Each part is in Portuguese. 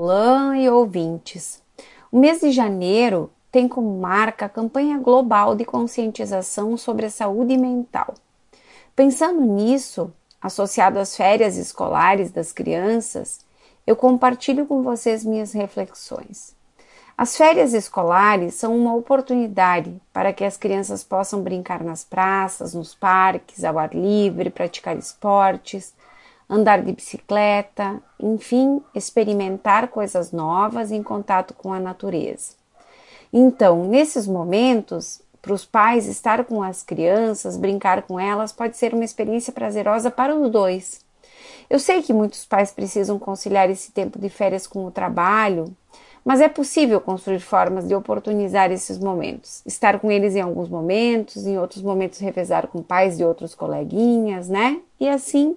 Olá e ouvintes. O mês de janeiro tem como marca a campanha global de conscientização sobre a saúde mental. Pensando nisso, associado às férias escolares das crianças, eu compartilho com vocês minhas reflexões. As férias escolares são uma oportunidade para que as crianças possam brincar nas praças, nos parques, ao ar livre, praticar esportes, andar de bicicleta, enfim, experimentar coisas novas em contato com a natureza. Então, nesses momentos, para os pais estar com as crianças, brincar com elas, pode ser uma experiência prazerosa para os dois. Eu sei que muitos pais precisam conciliar esse tempo de férias com o trabalho, mas é possível construir formas de oportunizar esses momentos. Estar com eles em alguns momentos, em outros momentos revezar com pais de outros coleguinhas, né? E assim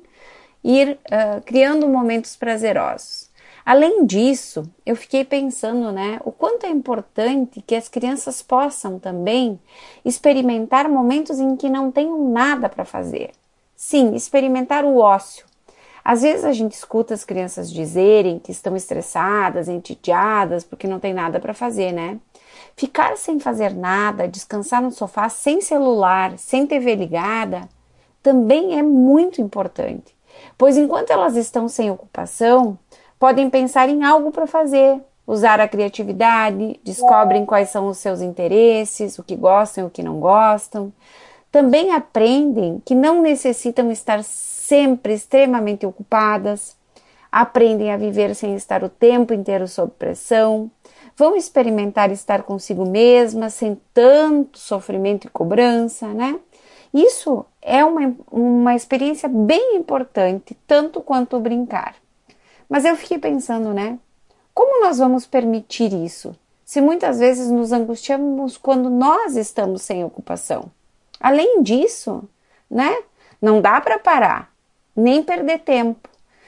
ir criando momentos prazerosos. Além disso, eu fiquei pensando, né, o quanto é importante que as crianças possam também experimentar momentos em que não tenham nada para fazer. Sim, experimentar o ócio. Às vezes a gente escuta as crianças dizerem que estão estressadas, entediadas, porque não tem nada para fazer, né? Ficar sem fazer nada, descansar no sofá sem celular, sem TV ligada, também é muito importante, pois enquanto elas estão sem ocupação, podem pensar em algo para fazer, usar a criatividade, descobrem quais são os seus interesses, o que gostam e o que não gostam. Também aprendem que não necessitam estar sempre extremamente ocupadas, aprendem a viver sem estar o tempo inteiro sob pressão, vão experimentar estar consigo mesmas sem tanto sofrimento e cobrança, né? Isso é uma experiência bem importante, tanto quanto o brincar. Mas eu fiquei pensando, né? Como nós vamos permitir isso? Se muitas vezes nos angustiamos quando nós estamos sem ocupação. Além disso, né? Não dá para parar, nem perder tempo.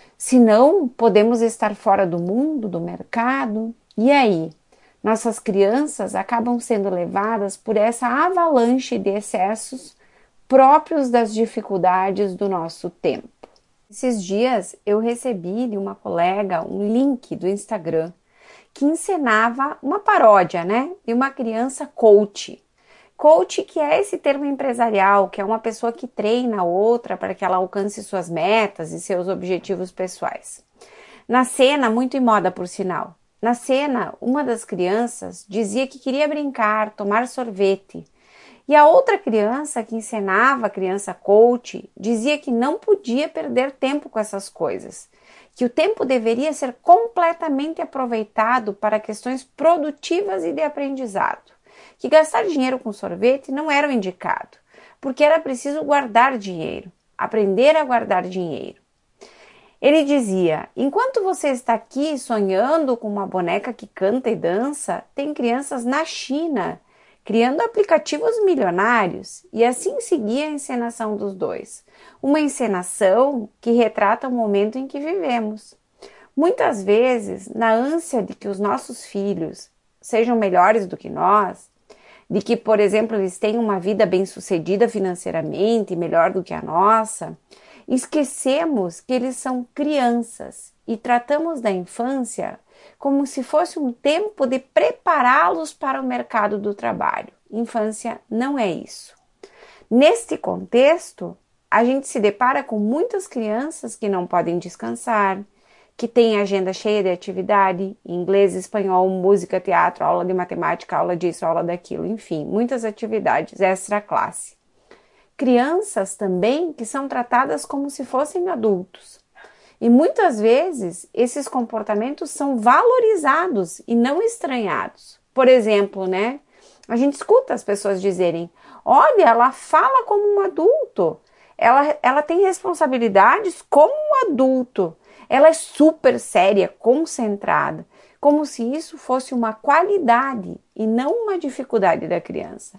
Senão, podemos estar fora do mundo, do mercado. E aí? Nossas crianças acabam sendo levadas por essa avalanche de excessos próprios das dificuldades do nosso tempo. Esses dias eu recebi de uma colega um link do Instagram que encenava uma paródia, né, de uma criança coach. Coach, que é esse termo empresarial, que é uma pessoa que treina a outra para que ela alcance suas metas e seus objetivos pessoais. Na cena, muito em moda por sinal, na cena, uma das crianças dizia que queria brincar, tomar sorvete. E a outra criança que encenava, a criança coach, dizia que não podia perder tempo com essas coisas, que o tempo deveria ser completamente aproveitado para questões produtivas e de aprendizado, que gastar dinheiro com sorvete não era o indicado, porque era preciso guardar dinheiro, aprender a guardar dinheiro. Ele dizia: enquanto você está aqui sonhando com uma boneca que canta e dança, tem crianças na China criando aplicativos milionários, e assim seguia a encenação dos dois. Uma encenação que retrata o momento em que vivemos. Muitas vezes, na ânsia de que os nossos filhos sejam melhores do que nós, de que, por exemplo, eles tenham uma vida bem-sucedida financeiramente, melhor do que a nossa, esquecemos que eles são crianças e tratamos da infância como se fosse um tempo de prepará-los para o mercado do trabalho. Infância não é isso. Neste contexto, a gente se depara com muitas crianças que não podem descansar, que têm agenda cheia de atividade, inglês, espanhol, música, teatro, aula de matemática, aula disso, aula daquilo, enfim, muitas atividades extra classe. Crianças também que são tratadas como se fossem adultos. E muitas vezes esses comportamentos são valorizados e não estranhados. Por exemplo, né? A gente escuta as pessoas dizerem: olha, ela fala como um adulto, ela tem responsabilidades como um adulto, ela é super séria, concentrada, como se isso fosse uma qualidade e não uma dificuldade da criança.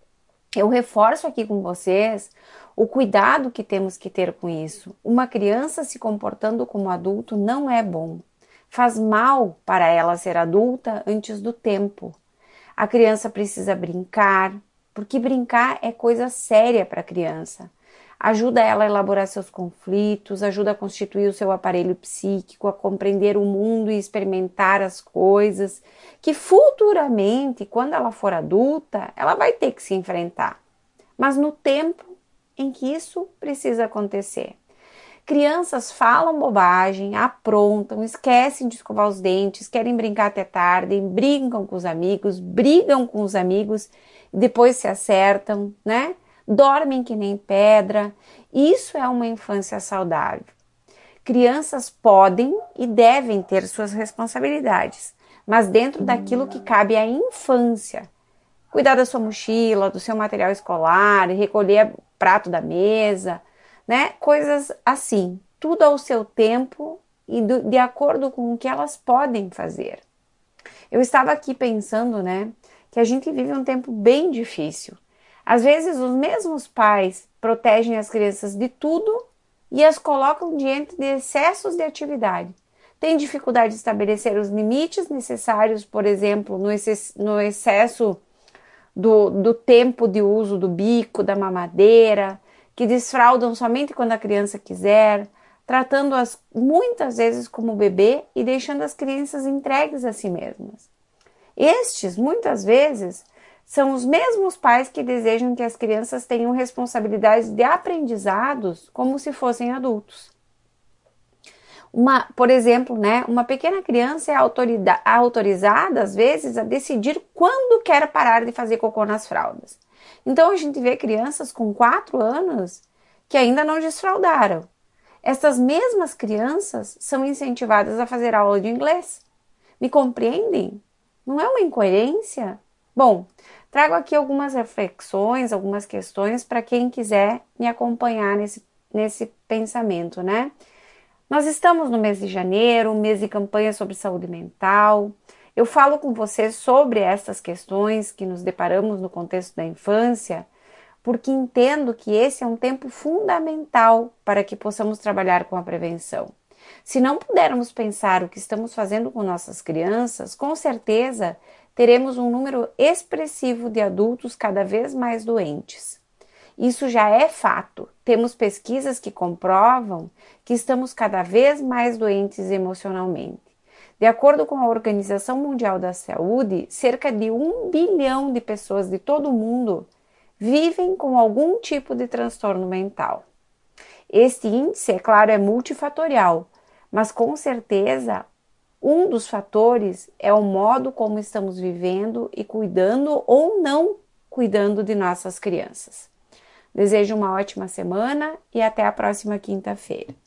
Eu reforço aqui com vocês o cuidado que temos que ter com isso. Uma criança se comportando como adulto não é bom. Faz mal para ela ser adulta antes do tempo. A criança precisa brincar, porque brincar é coisa séria para a criança. ajuda ela a elaborar seus conflitos, ajuda a constituir o seu aparelho psíquico, a compreender o mundo e experimentar as coisas que futuramente, quando ela for adulta, ela vai ter que se enfrentar, mas no tempo em que isso precisa acontecer. Crianças falam bobagem, aprontam, esquecem de escovar os dentes, querem brincar até tarde, brigam com os amigos, depois se acertam, né? Dormem que nem pedra. Isso é uma infância saudável. Crianças podem e devem ter suas responsabilidades, mas dentro daquilo que cabe à infância. Cuidar da sua mochila, do seu material escolar, recolher prato da mesa, né? Coisas assim, tudo ao seu tempo e de acordo com o que elas podem fazer. Eu estava aqui pensando, né, que a gente vive um tempo bem difícil. Às vezes os mesmos pais protegem as crianças de tudo e as colocam diante de excessos de atividade. Tem dificuldade de estabelecer os limites necessários, por exemplo, no excesso do tempo de uso do bico, da mamadeira, que desfraldam somente quando a criança quiser, tratando-as muitas vezes como bebê e deixando as crianças entregues a si mesmas. Estes, muitas vezes, são os mesmos pais que desejam que as crianças tenham responsabilidades de aprendizados como se fossem adultos. Por exemplo, né, uma pequena criança é autorizada, às vezes, a decidir quando quer parar de fazer cocô nas fraldas. Então, a gente vê crianças com 4 anos que ainda não desfraldaram. Essas mesmas crianças são incentivadas a fazer aula de inglês. Me compreendem? Não é uma incoerência? Bom, trago aqui algumas reflexões, algumas questões para quem quiser me acompanhar nesse pensamento, né? Nós estamos no mês de janeiro, um mês de campanha sobre saúde mental. Eu falo com vocês sobre essas questões que nos deparamos no contexto da infância, porque entendo que esse é um tempo fundamental para que possamos trabalhar com a prevenção. Se não pudermos pensar o que estamos fazendo com nossas crianças, com certeza teremos um número expressivo de adultos cada vez mais doentes. Isso já é fato. Temos pesquisas que comprovam que estamos cada vez mais doentes emocionalmente. De acordo com a Organização Mundial da Saúde, cerca de 1 bilhão de pessoas de todo o mundo vivem com algum tipo de transtorno mental. Este índice, é claro, é multifatorial, mas com certeza um dos fatores é o modo como estamos vivendo e cuidando ou não cuidando de nossas crianças. Desejo uma ótima semana e até a próxima quinta-feira.